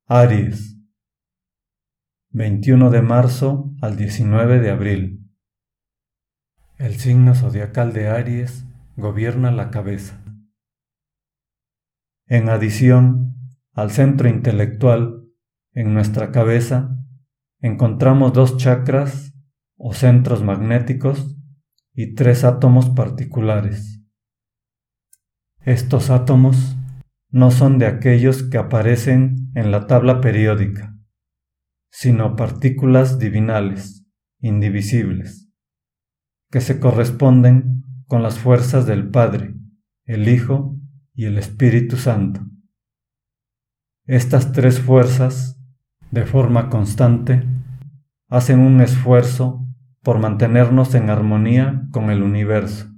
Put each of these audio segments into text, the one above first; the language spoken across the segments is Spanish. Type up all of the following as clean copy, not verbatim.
Aries, 21 de marzo al 19 de abril. El signo zodiacal de Aries gobierna la cabeza. En adición al centro intelectual, en nuestra cabeza, encontramos 2 chakras o centros magnéticos y 3 átomos particulares. Estos átomos no son de aquellos que aparecen en la tabla periódica, sino partículas divinales, indivisibles, que se corresponden con las fuerzas del Padre, el Hijo y el Espíritu Santo. Estas 3 fuerzas, de forma constante, hacen un esfuerzo por mantenernos en armonía con el universo.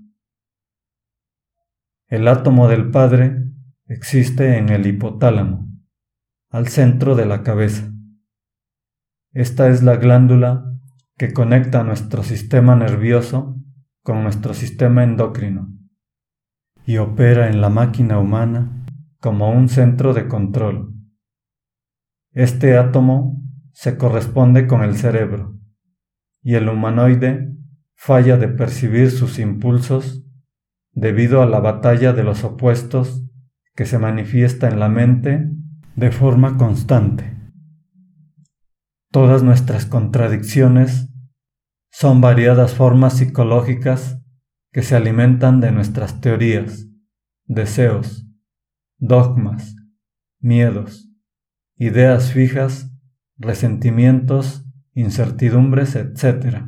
El átomo del Padre existe en el hipotálamo, al centro de la cabeza. Esta es la glándula que conecta nuestro sistema nervioso con nuestro sistema endocrino y opera en la máquina humana como un centro de control. Este átomo se corresponde con el cerebro y el humanoide falla de percibir sus impulsos debido a la batalla de los opuestos que se manifiesta en la mente de forma constante. Todas nuestras contradicciones son variadas formas psicológicas que se alimentan de nuestras teorías, deseos, dogmas, miedos, ideas fijas, resentimientos, incertidumbres, etc.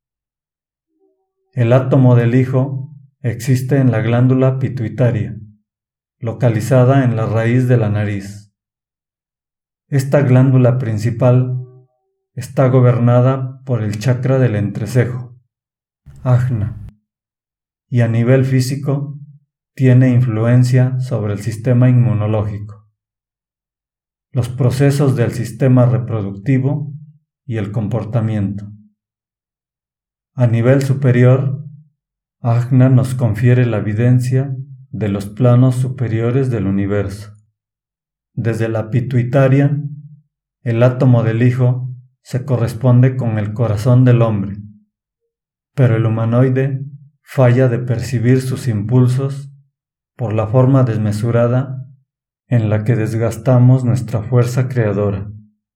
El átomo del Hijo existe en la glándula pituitaria, localizada en la raíz de la nariz. Esta glándula principal está gobernada por el chakra del entrecejo, Ajna, y a nivel físico tiene influencia sobre el sistema inmunológico, los procesos del sistema reproductivo y el comportamiento. A nivel superior, Ajna nos confiere la evidencia de los planos superiores del universo. Desde la pituitaria, el átomo del Hijo se corresponde con el corazón del hombre, pero el humanoide falla de percibir sus impulsos por la forma desmesurada en la que desgastamos nuestra fuerza creadora.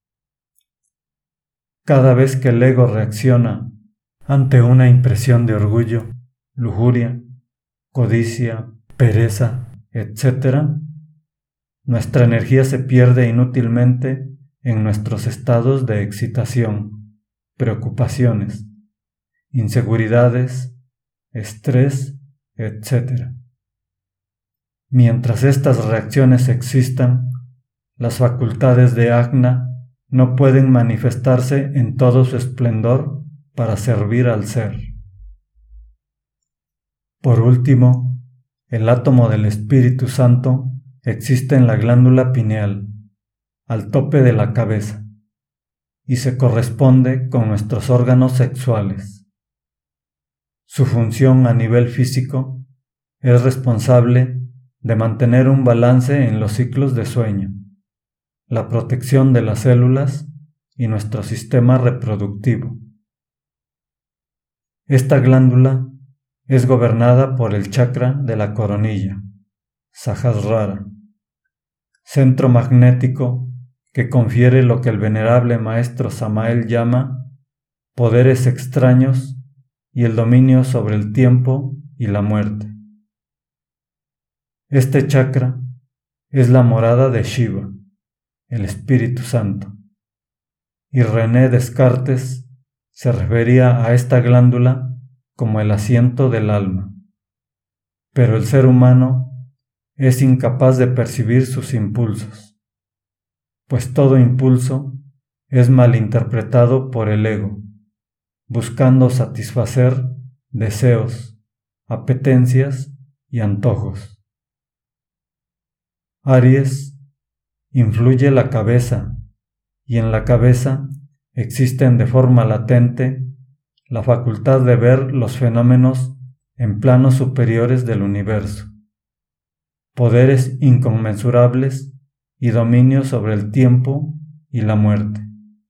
Cada vez que el ego reacciona ante una impresión de orgullo, lujuria, codicia, pereza, etc., nuestra energía se pierde inútilmente en nuestros estados de excitación, preocupaciones, inseguridades, estrés, etc. Mientras estas reacciones existan, las facultades de Ajna no pueden manifestarse en todo su esplendor para servir al ser. Por último, el átomo del Espíritu Santo existe en la glándula pineal, al tope de la cabeza, y se corresponde con nuestros órganos sexuales. Su función a nivel físico es responsable de mantener un balance en los ciclos de sueño, la protección de las células y nuestro sistema reproductivo. Esta glándula es gobernada por el chakra de la coronilla, Sahasrara, centro magnético que confiere lo que el venerable maestro Samael llama poderes extraños y el dominio sobre el tiempo y la muerte. Este chakra es la morada de Shiva, el Espíritu Santo, y René Descartes se refería a esta glándula como el asiento del alma. Pero el ser humano es incapaz de percibir sus impulsos, pues todo impulso es malinterpretado por el ego, buscando satisfacer deseos, apetencias y antojos. Aries influye la cabeza, y en la cabeza existen de forma latente la facultad de ver los fenómenos en planos superiores del universo, poderes inconmensurables y dominio sobre el tiempo y la muerte.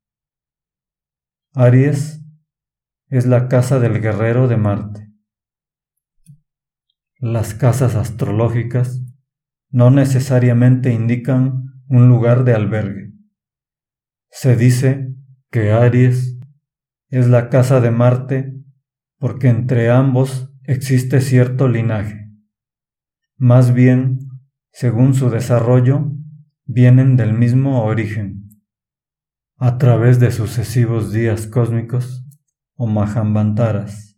Aries es la casa del guerrero de Marte. Las casas astrológicas no necesariamente indican un lugar de albergue. Se dice que Aries es la casa de Marte porque entre ambos existe cierto linaje. Más bien, según su desarrollo, vienen del mismo origen. A través de sucesivos días cósmicos o Mahamvantaras.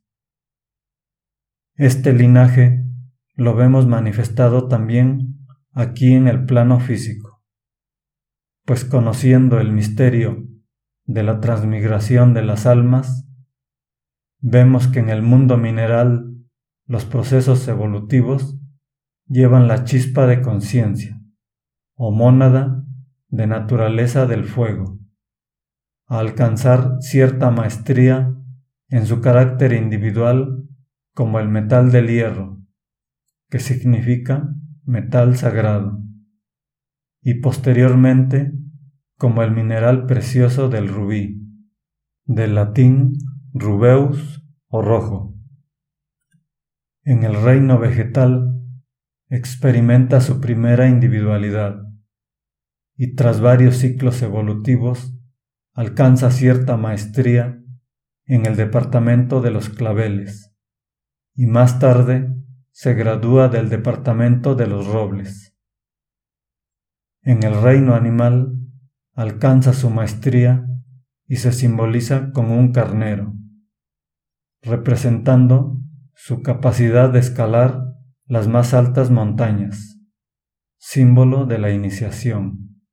Este linaje lo vemos manifestado también aquí en el plano físico, pues conociendo el misterio de la transmigración de las almas, vemos que en el mundo mineral los procesos evolutivos llevan la chispa de conciencia, o mónada de naturaleza del fuego, a alcanzar cierta maestría en su carácter individual como el metal del hierro, que significa metal sagrado, y posteriormente como el mineral precioso del rubí, del latín rubeus o rojo. En el reino vegetal experimenta su primera individualidad y tras varios ciclos evolutivos alcanza cierta maestría en el departamento de los claveles y más tarde se gradúa del departamento de los robles. En el reino animal alcanza su maestría y se simboliza con un carnero, representando su capacidad de escalar las más altas montañas, símbolo de la iniciación.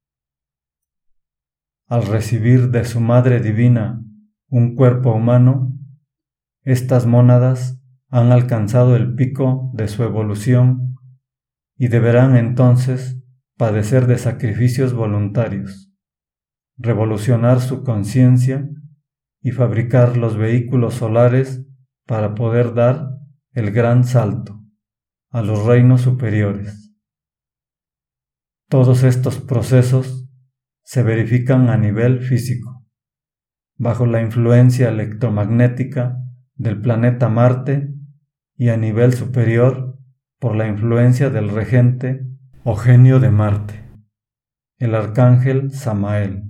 Al recibir de su Madre Divina un cuerpo humano, estas mónadas han alcanzado el pico de su evolución y deberán entonces padecer de sacrificios voluntarios, revolucionar su conciencia y fabricar los vehículos solares para poder dar el gran salto a los reinos superiores. Todos estos procesos se verifican a nivel físico, bajo la influencia electromagnética del planeta Marte y a nivel superior por la influencia del regente o genio de Marte, el arcángel Samael.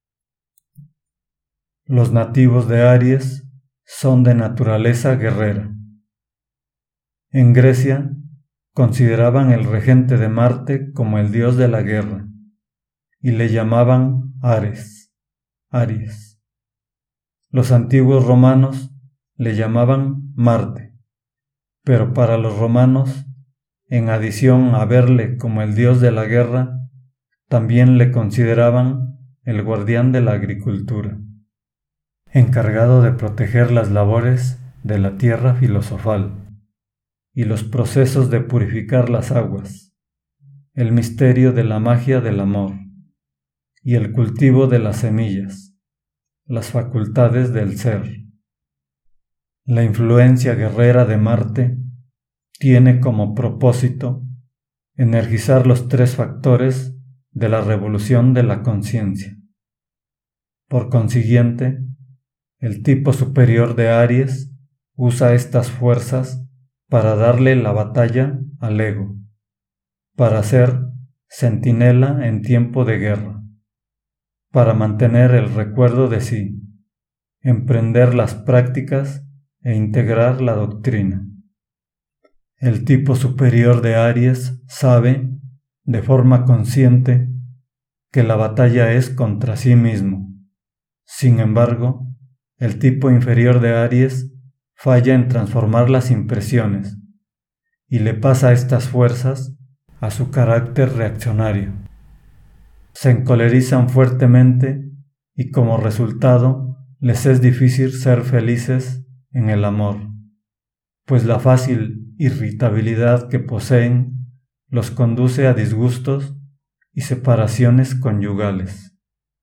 Los nativos de Aries son de naturaleza guerrera. En Grecia consideraban el regente de Marte como el dios de la guerra y le llamaban Ares, Aries. Los antiguos romanos le llamaban Marte, pero para los romanos, en adición a verle como el dios de la guerra, también le consideraban el guardián de la agricultura, encargado de proteger las labores de la tierra filosofal y los procesos de purificar las aguas, el misterio de la magia del amor y el cultivo de las semillas, las facultades del ser. La influencia guerrera de Marte tiene como propósito energizar los tres factores de la revolución de la conciencia. Por consiguiente, el tipo superior de Aries usa estas fuerzas para darle la batalla al ego, para ser centinela en tiempo de guerra, para mantener el recuerdo de sí, emprender las prácticas e integrar la doctrina. El tipo superior de Aries sabe, de forma consciente, que la batalla es contra sí mismo. Sin embargo, el tipo inferior de Aries falla en transformar las impresiones y le pasa estas fuerzas a su carácter reaccionario. Se encolerizan fuertemente y como resultado les es difícil ser felices en el amor, pues la fácil irritabilidad que poseen los conduce a disgustos y separaciones conyugales.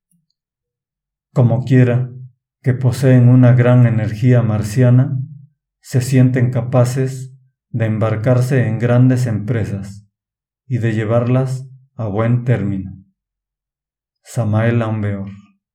Como quiera que poseen una gran energía marciana, se sienten capaces de embarcarse en grandes empresas y de llevarlas a buen término. Samael Aumbeor.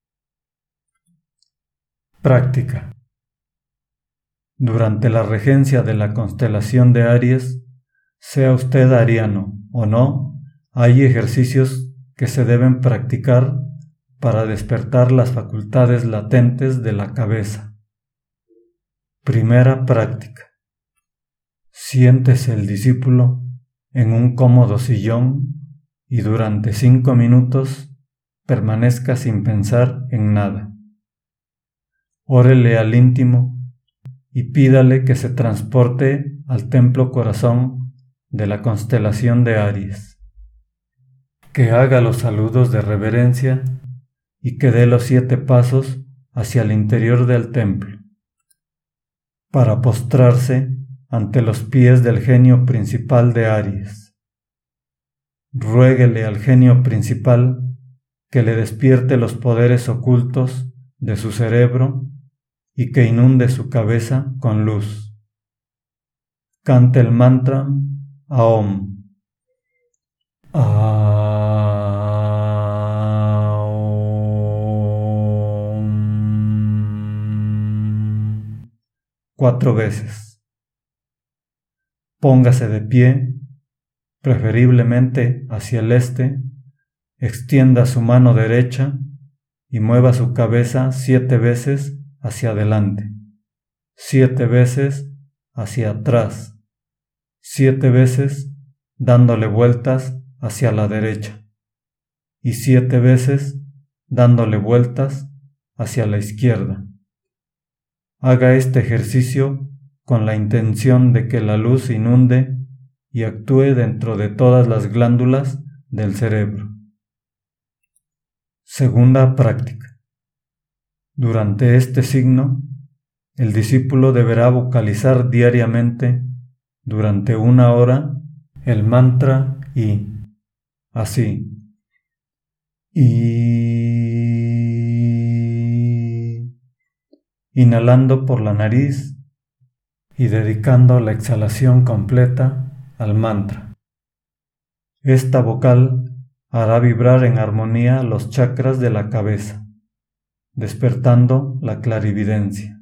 Práctica. Durante la regencia de la constelación de Aries, sea usted ariano o no, hay ejercicios que se deben practicar para despertar las facultades latentes de la cabeza. Primera práctica. Siéntese el discípulo en un cómodo sillón y durante 5 minutos permanezca sin pensar en nada. Órele al íntimo y pídale que se transporte al templo corazón de la constelación de Aries, que haga los saludos de reverencia y que dé los 7 pasos hacia el interior del templo, para postrarse ante los pies del genio principal de Aries. Ruéguele al genio principal que le despierte los poderes ocultos de su cerebro y que inunde su cabeza con luz. Cante el mantra Aum. Aum. 4 veces. Póngase de pie, preferiblemente hacia el este, extienda su mano derecha y mueva su cabeza 7 veces hacia adelante, 7 veces hacia atrás, 7 veces dándole vueltas hacia la derecha y 7 veces dándole vueltas hacia la izquierda. Haga este ejercicio con la intención de que la luz inunde y actúe dentro de todas las glándulas del cerebro. Segunda práctica. Durante este signo, el discípulo deberá vocalizar diariamente durante 1 hora el mantra I, así. I, inhalando por la nariz y dedicando la exhalación completa al mantra. Esta vocal hará vibrar en armonía los chakras de la cabeza, despertando la clarividencia.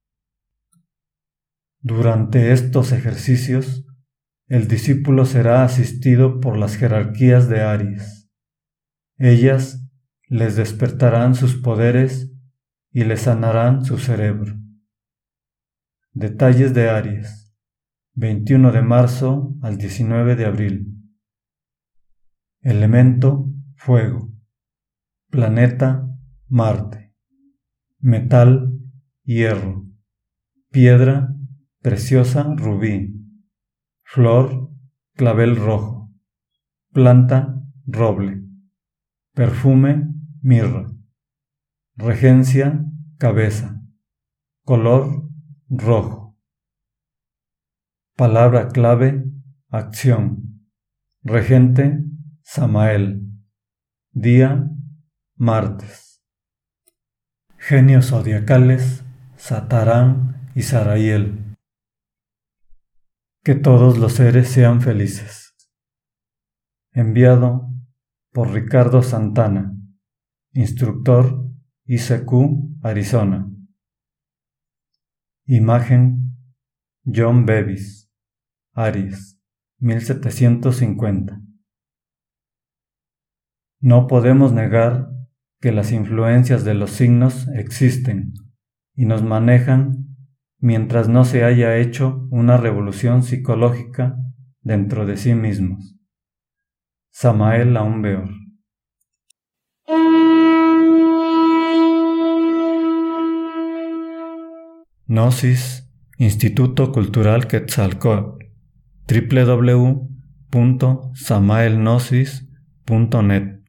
Durante estos ejercicios, el discípulo será asistido por las jerarquías de Aries. Ellas les despertarán sus poderes y les sanarán su cerebro. Detalles de Aries, 21 de marzo al 19 de abril. Elemento: fuego. Planeta: Marte. Metal: hierro. Piedra preciosa: rubí. Flor: clavel rojo. Planta: roble. Perfume: mirra. Regencia: cabeza. Color: rojo. Palabra clave: acción. Regente: Samael. Día: martes. Genios zodiacales: Satarán y Sarahiel. Que todos los seres sean felices. Enviado por Ricardo Santana, instructor ICQ, Arizona. Imagen: John Bevis, Aries, 1750. No podemos negar que las influencias de los signos existen y nos manejan mientras no se haya hecho una revolución psicológica dentro de sí mismos. Samael Aumbeor. Gnosis, Instituto Cultural Quetzalcóatl, www.samaelgnosis.net